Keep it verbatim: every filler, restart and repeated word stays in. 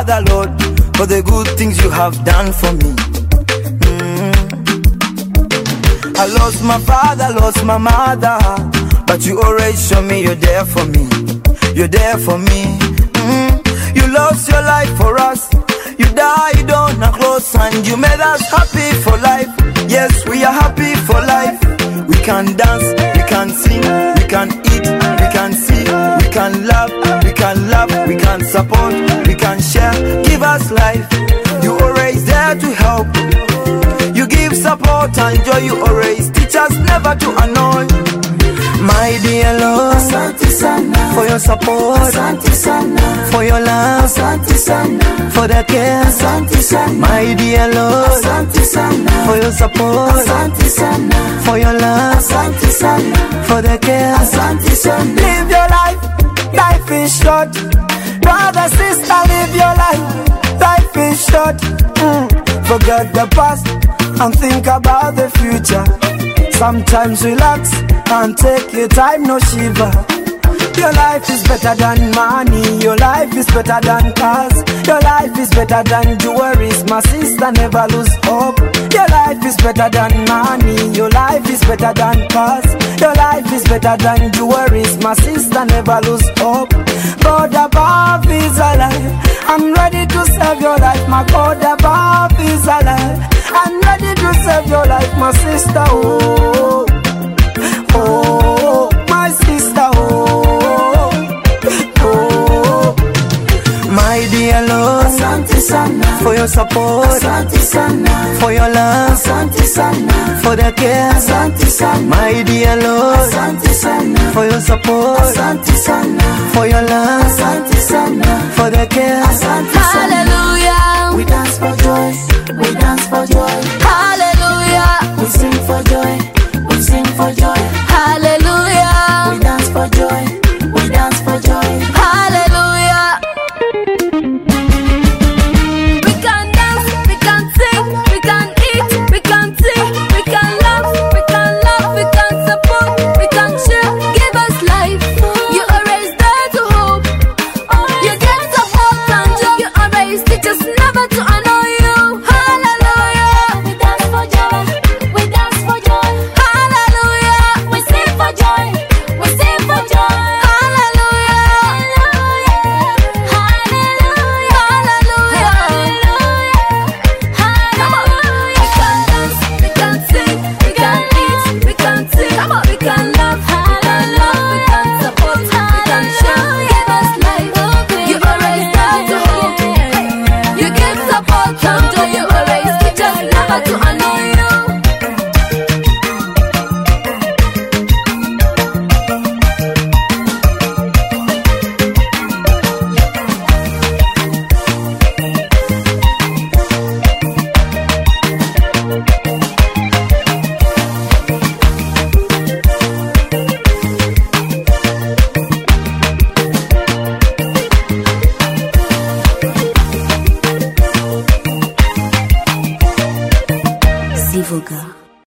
Father, Lord, for the good things you have done for me. Mm. I lost my father, lost my mother, but you always show me you're there for me. You're there for me. Mm. You lost your life for us. You died on a cross and you made us happy for life. Yes, we are happy for life. We can dance, we can sing, we can eat, we can see, we can love, we can love, we can support, we can share. Give us life. You always there to help. You give support and joy. You always teach us never to annoy. My dear Lord, Asante sana, for your support, Asante sana, for your love, Asante sana, for the care, Asante sana, my dear Lord, Asante sana, for your support, Asante sana, for your love, Asante sana, for the care, Asante sana. Live your life, life is short. Brother, sister, live your life, life is short. Mm. Forget the past and think about the future. Sometimes relax and take your time, no shiver. Your life is better than money. Your life is better than cars. Your life is better than jewelries. My sister, never lose hope. Your life is better than money. Your life is better than cars. Your life is better than jewelries. My sister, never lose hope. God above is alive. I'm ready to save your life. My God above is alive. I'm ready to save your life, my sister. Oh, oh, my sister. Oh, oh, my dear Lord, Asante sana, for your support, Asante sana, for your love, Asante sana, for the care, Asante sana, my dear Lord, Asante sana, for your support, Asante sana, for your love, Asante sana, for the care, Asante sana.